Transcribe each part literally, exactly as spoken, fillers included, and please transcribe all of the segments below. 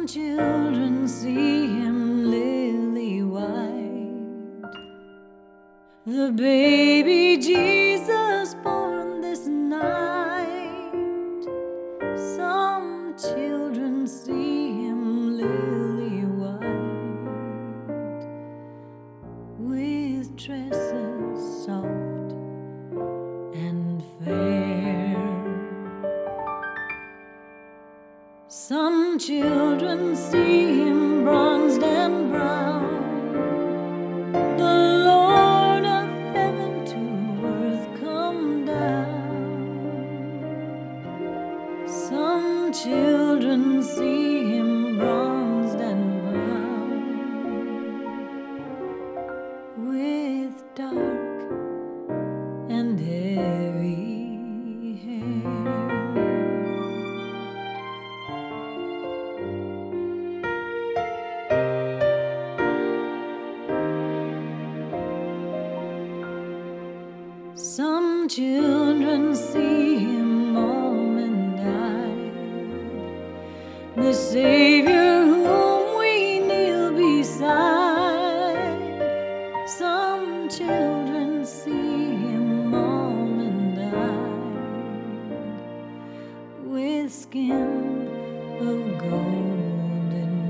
children see him lily white, the baby Jesus born this night. Some children see him lily white, with tresses soft and fair. Some children see him bronzed and brown, the Lord of heaven to earth come down. Some children see him bronzed and brown, with dark and heavy hair. Some children see him almond-eyed, the Savior whom we kneel beside. Some children see him almond-eyed, with skin of golden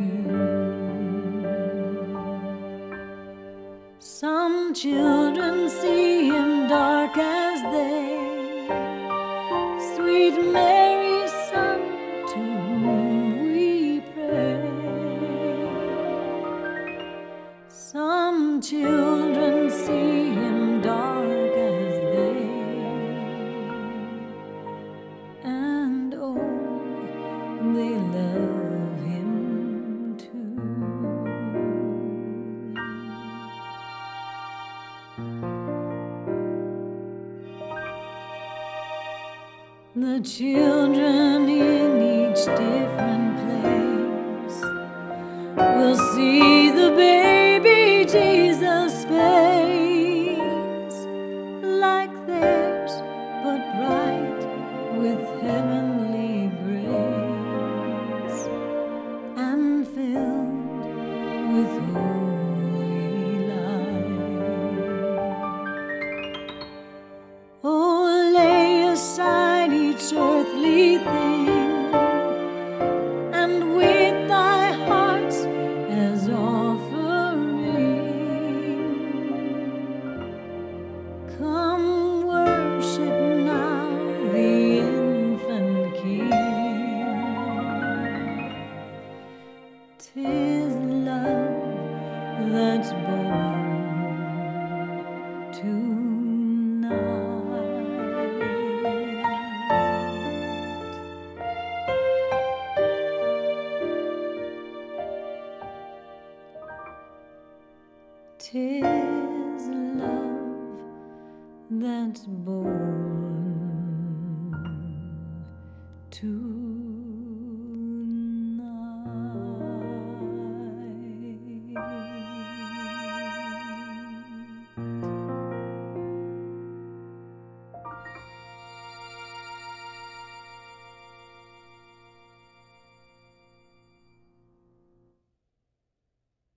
hue. Some children see him dark as day, sweet Mary's Son, to whom we pray. Some children see him dark as they, and oh, they love him too. The children in each different place will see the baby Jesus' face, like theirs, but bright with heavenly grace, and filled with holy light. Oh, lay aside each earthly thing, and with thy hearts as offering, come worship now the infant King. 'Tis love that's born tonight. Tis love that's born to